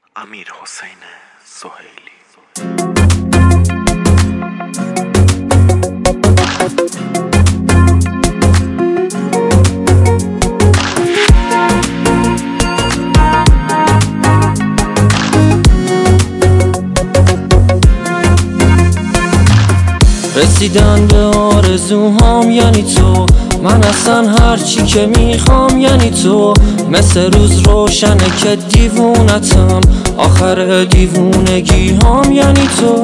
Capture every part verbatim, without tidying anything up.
امیر حسین سهیلی. رسیدن به آرزوهام یعنی تو، من اصلا هرچی که میخوام یعنی تو. مثل روز روشنه که دیوونتم، آخر دیوونگی هم یعنی تو.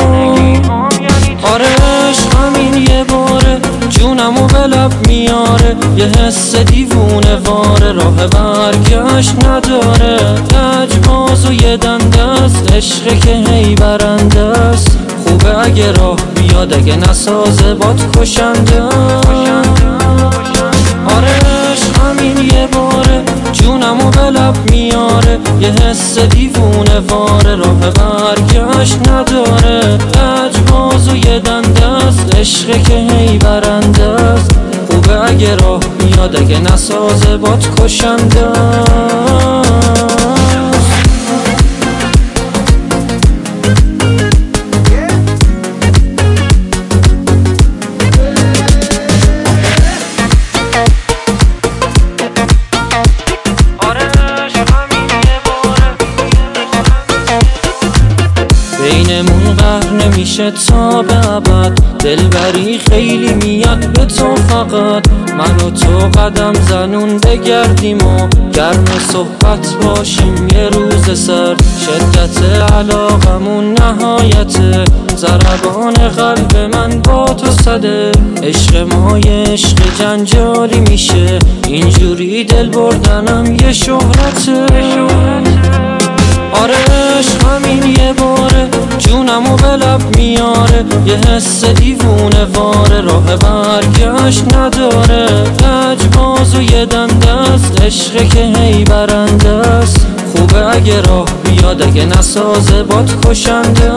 آرش همین یه باره جونمو به لب میاره، یه حس دیوونه واره راه برگشت نداره. لجباز و یه دندست عشقه که هی برنده است، خوبه اگه راه بیاد اگه نسازه باد کشنده. آرش همین یه باره جونمو به لب میاره، یه حس دیوونه واره راه برگشت نداره. لجباز و یه دندست عشقه که هی برنده است، خوبه اگه راه بیاد اگه نسازه باد کشنده. بینمون قهر نمیشه تا به ابد، دلبری خیلی میاد به تو فقط. من و تو قدم زنون بگردیم و گرم صحبت باشیم یه روز سرد. شدت علاقمون نهایته، ضربان قلب من با تو صده. عشق ما یه عشق جنجالی میشه، اینجوری دل بردنم یه شهرته. آرش همین یه باره جونمو به لب میاره، یه حس دیوونه واره راه برگشت نداره. لجباز و یه دندست عشقه که هی برنده است، خوبه اگه راه بیاد اگه نسازه باد کشنده.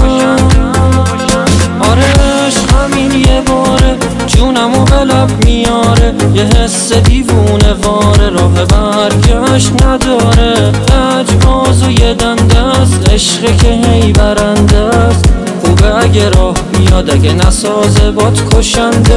آرش همین یه باره جونمو به لب میاره، یه حس دیوونه واره راه برگشت نداره. لجباز و یه دندست عشقه که هی برنده است، خوبه اگه راه بیاد اگه نسازه باد کشنده.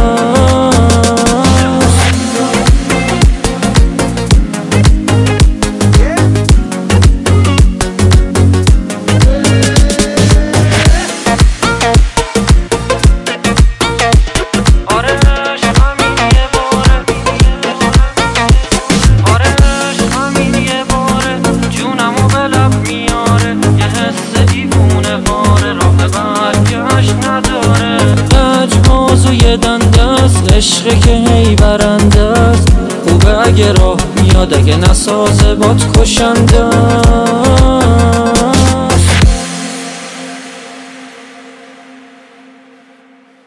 عشقه که هی برنده است، خوبه اگه راه میاد اگه نسازه باد کشنده.